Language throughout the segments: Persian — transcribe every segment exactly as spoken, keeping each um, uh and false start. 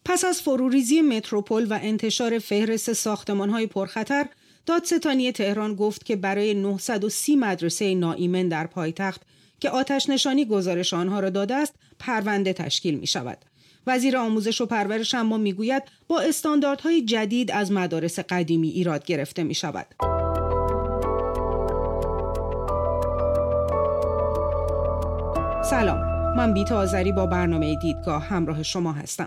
پس از فروریزی متروپول و انتشار فهرست ساختمان‌های پرخطر، دادستانی تهران گفت که برای نهصد و سی مدرسه ناایمن در پایتخت که آتش نشانی گزارش آنها را داده است، پرونده تشکیل می شود. وزیر آموزش و پرورش اما می گوید با استانداردهای جدید از مدارس قدیمی ایراد گرفته می شود. سلام، من بیتا آذری با برنامه دیدگاه همراه شما هستم.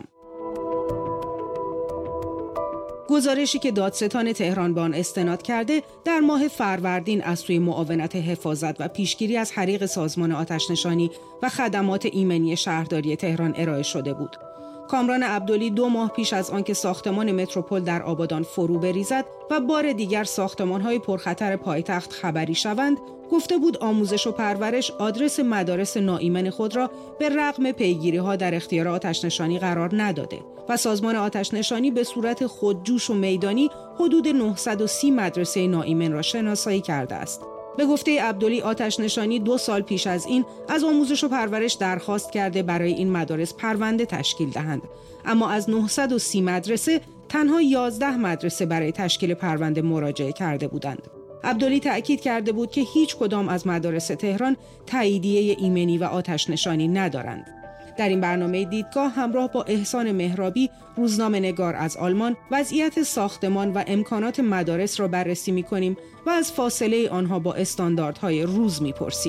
گزارشی که دادستان تهران به آن استناد کرده در ماه فروردین از سوی معاونت حفاظت و پیشگیری از حریق سازمان آتش‌نشانی و خدمات ایمنی شهرداری تهران ارائه شده بود. کامران عبدلی دو ماه پیش از آنکه ساختمان متروپول در آبادان فرو بریزد و بار دیگر ساختمان‌های پرخطر پایتخت خبری شوند، گفته بود آموزش و پرورش آدرس مدارس ناایمن خود را به رغم پیگیری‌ها در اختیار آتش‌نشانی قرار نداده و سازمان آتش‌نشانی به صورت خودجوش و میدانی حدود نهصد و سی مدرسه ناایمن را شناسایی کرده است. به گفته عبدلی، آتش‌نشانی دو سال پیش از این از آموزش و پرورش درخواست کرده برای این مدارس پرونده تشکیل دهند، اما از نهصد و سی مدرسه تنها یازده مدرسه برای تشکیل پرونده مراجعه کرده بودند. عبدلی تأکید کرده بود که هیچ کدام از مدارس تهران تاییدیه ایمنی و آتش‌نشانی ندارند. در این برنامه دیدگاه همراه با احسان مهرابی، روزنامه‌نگار از آلمان، وضعیت ساختمان و امکانات مدارس را بررسی می‌کنیم و از فاصله آنها با استانداردهای روز می‌پرسیم.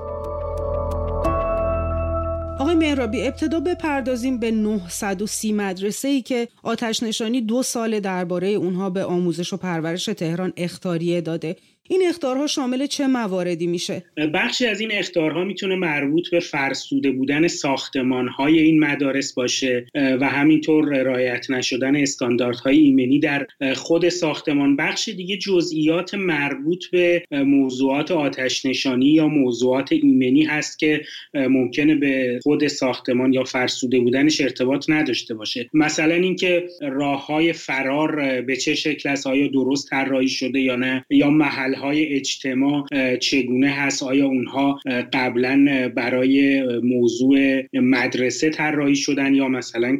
آقای مهرابی، ابتدا بپردازیم به نهصد و سی مدرسه‌ای که آتش‌نشانی دو سال درباره اونها به آموزش و پرورش تهران اخطاریه داده. این اخطارها شامل چه مواردی میشه؟ بخشی از این اخطارها میتونه مربوط به فرسوده بودن ساختمان‌های این مدارس باشه و همینطور رعایت نشدن استانداردهای ایمنی در خود ساختمان. بخش دیگه جزئیات مربوط به موضوعات آتش نشانی یا موضوعات ایمنی هست که ممکنه به خود ساختمان یا فرسوده بودنش ارتباط نداشته باشه. مثلا اینکه راه‌های فرار به چه شکل است، آیا درست طراحی شده یا نه، یا محل های اجتماع چگونه هست، آیا اونها قبلا برای موضوع مدرسه طراحی شدن یا مثلا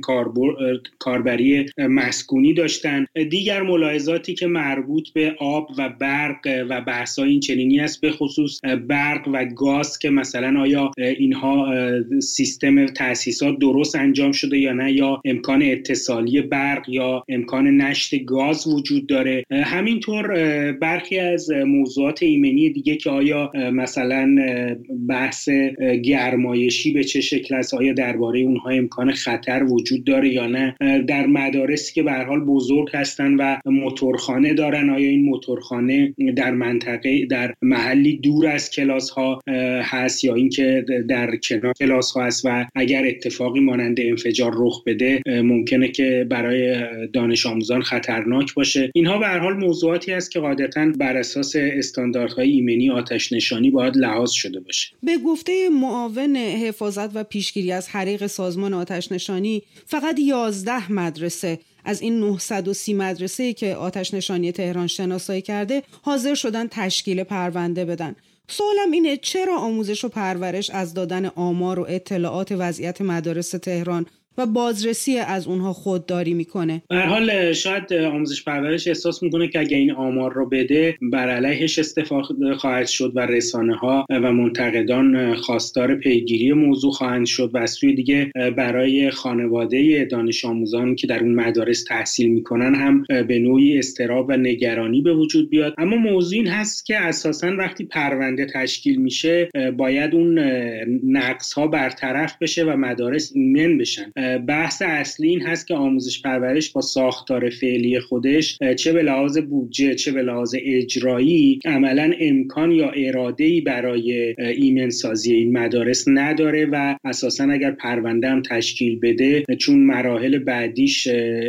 کاربری مسکونی داشتن. دیگر ملاحظاتی که مربوط به آب و برق و بحث‌های این چنینی است، به خصوص برق و گاز، که مثلا آیا اینها سیستم تأسیسات درست انجام شده یا نه، یا امکان اتصالی برق یا امکان نشت گاز وجود داره. همینطور برخی از موضوعات ایمنی دیگه که آیا مثلا بحث گرمایشی به چه شکل است، آیا درباره اونها امکان خطر وجود داره یا نه. در مدارسی که به هر حال بزرگ هستن و موتورخانه دارن، آیا این موتورخانه در منطقه در محلی دور از کلاس ها هست یا اینکه در کنار کلاس ها هست و اگر اتفاقی مانند انفجار رخ بده ممکنه که برای دانش آموزان خطرناک باشه. اینها به هر حال موضوعاتی است که قاعدتاً بر اساس استانداردهای ایمنی آتش نشانی باید لحاظ شده باشه. به گفته معاون حفاظت و پیشگیری از حریق سازمان آتش نشانی، فقط یازده مدرسه از این نهصد و سی مدرسه‌ای که آتش نشانی تهران شناسایی کرده حاضر شدن تشکیل پرونده بدن. سوالم اینه، چرا آموزش و پرورش از دادن آمار و اطلاعات وضعیت مدارس تهران و بازرسی از اونها خودداری میکنه؟ به هر حال شاید آموزش پرورش احساس میکنه که اگه این آمار رو بده بر علیهش استفاده خواهد شد و رسانه ها و منتقدان خواستار پیگیری موضوع خواهند شد و از سوی دیگه برای خانواده دانش آموزان که در اون مدارس تحصیل میکنن هم به نوعی اضطراب و نگرانی به وجود بیاد. اما موضوع این هست که اساساً وقتی پرونده تشکیل میشه باید اون نقص ها برطرف بشه و مدارس ایمن بشن. بحث اصلی این هست که آموزش پرورش با ساختار فعلی خودش چه به لحاظ بودجه چه به لحاظ اجرایی عملاً امکان یا اراده‌ای برای ایمن سازی این مدارس نداره و اساساً اگر پرونده هم تشکیل بده چون مراحل بعدیش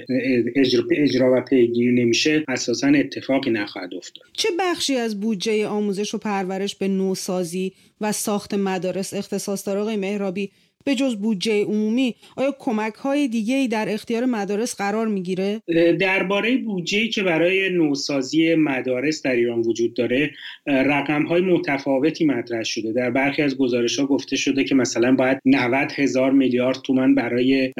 اجرا, اجرا و پیگیری نمیشه اساساً اتفاقی نخواهد افتاد. چه بخشی از بودجه آموزش و پرورش به نوسازی و ساخت مدارس اختصاص داره آقای مهرابی؟ به جز بودجه عمومی آیا کمک‌های دیگه‌ای در اختیار مدارس قرار می‌گیره؟ درباره بودجه‌ای که برای نوسازی مدارس در ایران وجود داره، رقم‌های متفاوتی مطرح شده. در برخی از گزارش‌ها گفته شده که مثلا باید نود هزار میلیارد تومان برای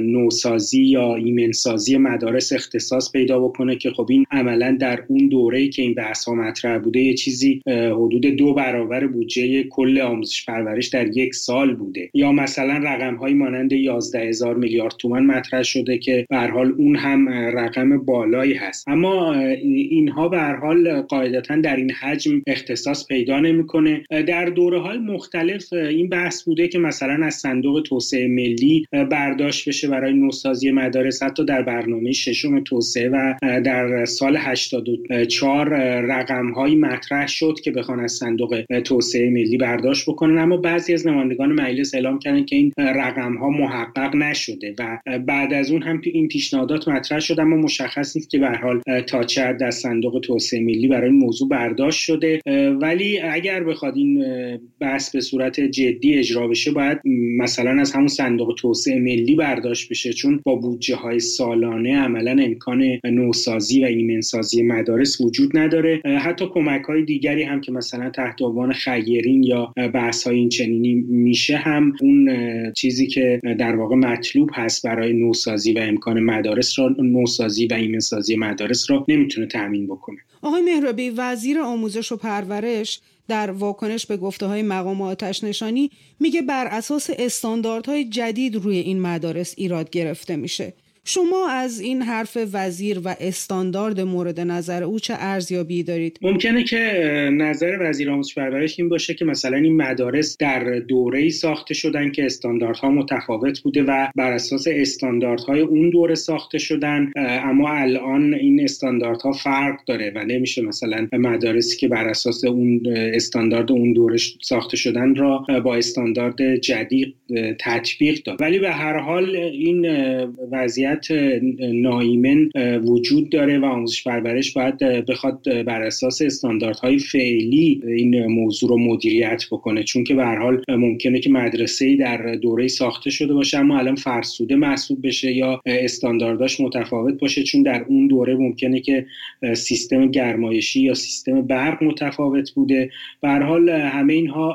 نوسازی یا ایمنسازی مدارس اختصاص پیدا بکنه که خب این عملاً در اون دوره‌ای که این بحث‌ها مطرح بوده یه چیزی حدود دو برابر بودجه کل آموزش پرورش در یک سال بوده. یا مثلا رقم‌های مانند یازده هزار میلیارد تومان مطرح شده که به هر حال اون هم رقم بالایی هست. اما اینها به هر حال قاعدتاً در این حجم اختصاص پیدا نمی‌کنه. در دوره‌های مختلف این بحث بوده که مثلا از صندوق توسعه ملی برداشت بشه برای نوسازی مدارس. حتی در برنامه ششم توسعه و در سال هشتاد و چهار رقم‌هایی مطرح شد که بخوان از صندوق توسعه ملی برداشت بکنن، اما بعضی از نمایندگان مجلس اعلام کردن که این رقم‌ها محقق نشده و بعد از اون هم این پیشنهادات مطرح شد، اما مشخص نیست که به هر حال تا چه حد از صندوق توسعه ملی برای این موضوع برداشت شده. ولی اگر بخواد این بحث به صورت جدی اجرا بشه باید مثلا از همون صندوق توسعه ملی برداشت بشه، چون با بودجه‌های سالانه عملاً امکان نوسازی و ایمنسازی مدارس وجود نداره. حتی کمک‌های دیگری هم که مثلا تحت عنوان خیرین یا بحث‌های این چنینی میشه هم اون چیزی که در واقع مطلوب هست برای نوسازی و امکان مدارس را نوسازی و ایمنسازی مدارس را نمیتونه تامین بکنه. آقای مهرابی، وزیر آموزش و پرورش در واکنش به گفته‌های مقام آتش نشانی میگه بر اساس استانداردهای جدید روی این مدارس ایراد گرفته میشه. شما از این حرف وزیر و استاندارد مورد نظر او چه ارزیابی دارید؟ ممکنه که نظر وزیر آموزش و پرورش این باشه که مثلا این مدارس در دوره‌ای ساخته شدن که استانداردها متفاوت بوده و بر اساس استانداردهای اون دوره ساخته شدن، اما الان این استانداردها فرق داره و نمیشه مثلا مدارسی که بر اساس اون استاندارد اون دوره ساخته شدن را با استاندارد جدید تطبیق داد. ولی به هر حال این وضعیت ناایمن وجود داره و آموزش پرورش باید بخواد بر اساس استانداردهای فعلی این موضوع رو مدیریت بکنه، چون که به هر حال ممکنه که مدرسه‌ای در دوره‌ای ساخته شده باشه اما الان فرسوده محسوب بشه یا استاندارداش متفاوت باشه، چون در اون دوره ممکنه که سیستم گرمایشی یا سیستم برق متفاوت بوده. به هر حال همه اینها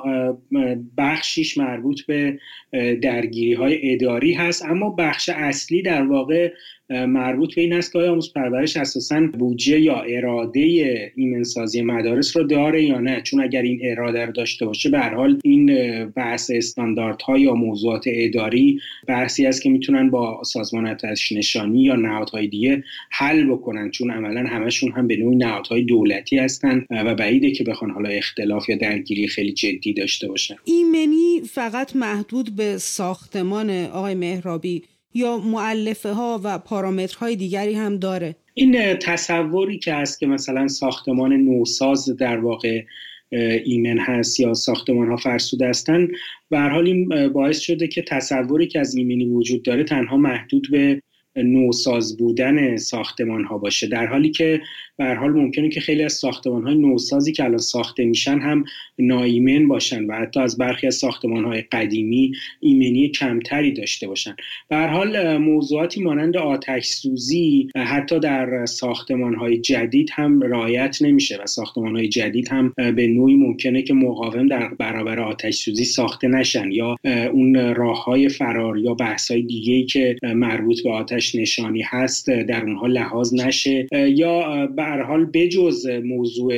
بخشیش مربوط به درگیری‌های اداری هست، اما بخش اصلی در واقع مربوط به این است که آیا آموزش پرورش اساساً بودجه یا اراده ایمنسازی مدارس رو داره یا نه، چون اگر این اراده رو داشته باشه به هر حال این بحث استانداردها یا موضوعات اداری بحثی است که میتونن با سازمان آتش نشانی یا نهادهای دیگه حل بکنن، چون عملاً همشون هم به نوعی نهادهای دولتی هستن و بعیده که بخوان حالا اختلاف یا درگیری خیلی جدی داشته باشن. ایمنی فقط محدود به ساختمان آقای مهرابی یا مؤلفه ها و پارامترهای دیگری هم داره؟ این تصوری که هست که مثلا ساختمان نوساز در واقع ایمن هست یا ساختمان ها فرسوده هستن، به هر حال این باعث شده که تصوری که از ایمنی وجود داره تنها محدود به نوساز بودن ساختمان ها باشه، در حالی که به هر حال ممکنه که خیلی از ساختمان های نوسازی که الان ساخته میشن هم ناایمن باشن و حتی از برخی از ساختمان های قدیمی ایمنی کمتری داشته باشن. به هر حال موضوعاتی مانند آتش سوزی حتی در ساختمان های جدید هم رعایت نمیشه و ساختمان های جدید هم به نوعی ممکنه که مقاوم در برابر آتش سوزی ساخته نشن یا اون راههای فرار یا بحث‌های دیگه‌ای که مربوط به آتش نشانی هست در اونها لحاظ نشه، یا به هر حال بجز موضوع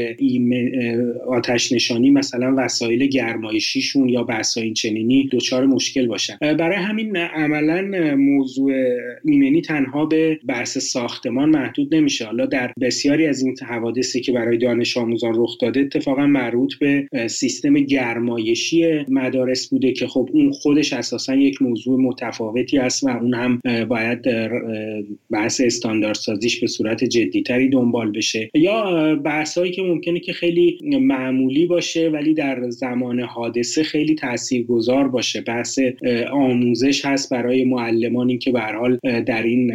آتش نشانی مثلا وسایل گرمایشیشون یا بحث‌های چنینی دچار مشکل باشن. برای همین عملاً موضوع ایمنی تنها به بحث ساختمان محدود نمیشه. حالا در بسیاری از این حوادثی که برای دانش آموزان رخ داده اتفاقا مربوط به سیستم گرمایشی مدارس بوده که خب اون خودش اساساً یک موضوع متفاوتی است و اون هم باید بحث استانداردسازیش به صورت جدیتری دنبال بشه، یا بحثایی که ممکنه که خیلی معمولی باشه ولی در زمان حادثه خیلی تاثیرگذار باشه. بحث آموزش هست برای معلمان، این که به هر حال در این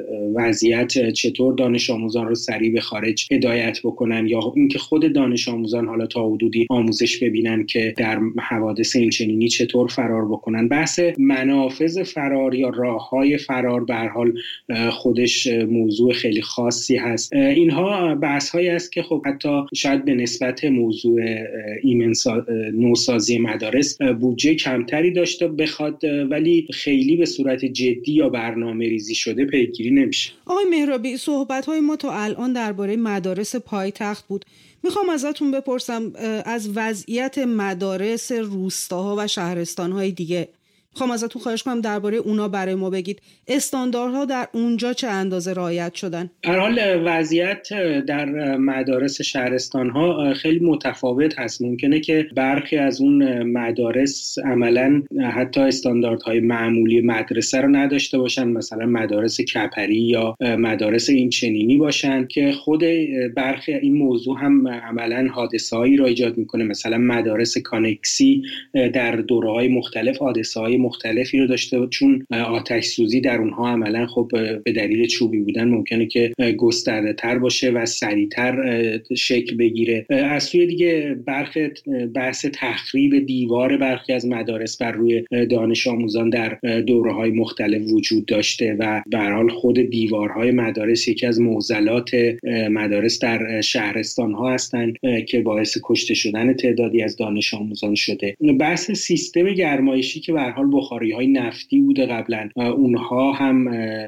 وضعیت چطور دانش آموزان رو سریع به خارج هدایت بکنن، یا اینکه خود دانش آموزان حالا تا حدودی آموزش ببینن که در حوادث این چنینی چطور فرار بکنن. بحث منافذ فرار یا راههای فرار به هر حال خودش موضوع خیلی خاصی هست. اینها بحث‌هایی است که خب حتی شاید به نسبت موضوع ایمن نوسازی مدارس بودجه کمتری داشته بخواد، ولی خیلی به صورت جدی یا برنامه‌ریزی شده پیگیری نمیشه. آقای مهرابی، صحبت‌های ما تا الان درباره مدارس پایتخت بود. میخوام ازتون بپرسم از وضعیت مدارس روستاها و شهرستان‌های دیگه. میخوام ازتون خواهش کنم درباره اونا برای ما بگید. استانداردها در اونجا چه اندازه رعایت شدن؟ در حال وضعیت در مدارس شهرستان‌ها خیلی متفاوت هست. ممکنه که برخی از اون مدارس عملاً حتی استانداردهای معمولی مدرسه رو نداشته باشن، مثلا مدارس کپری یا مدارس این چنینی باشن که خود برخی این موضوع هم عملاً حادثه‌هایی را ایجاد میکنه. مثلا مدارس کانکسی در دوره‌های مختلف حادثه‌های مختلفی رو داشته، چون آتش سوزی در اونها عملا خب به دلیل چوبی بودن ممکنه که گسترده تر باشه و سریعتر شکل بگیره. از سوی دیگه برخی بحث تخریب دیوار برخی از مدارس بر روی دانش آموزان در دوره‌های مختلف وجود داشته و به هر حال خود دیوارهای مدارس یکی از معضلات مدارس در شهرستان‌ها هستند که باعث کشته شدن تعدادی از دانش آموزان شده. بحث سیستم گرمایشی که به هر حال بخاری‌های نفتی بوده قبلا، اونها هم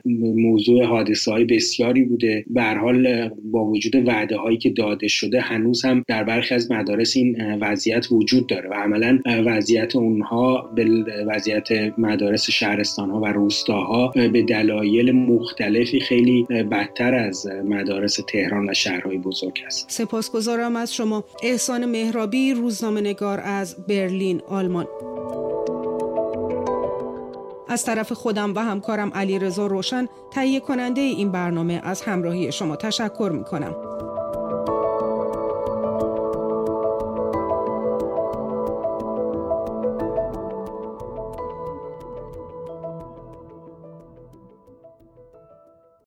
موضوع حادثه‌های بسیاری بوده. به هر حال با وجود وعده‌هایی که داده شده هنوز هم در برخی از مدارس این وضعیت وجود داره و عملاً وضعیت اونها به وضعیت مدارس شهرستان‌ها و روستاها به دلایل مختلفی خیلی بدتر از مدارس تهران و شهرهای بزرگ است. سپاسگزارم از شما. احسان مهرابی، روزنامه‌نگار از برلین، آلمان. از طرف خودم و همکارم علیرضا روشن، تهیه کننده این برنامه، از همراهی شما تشکر می‌کنم.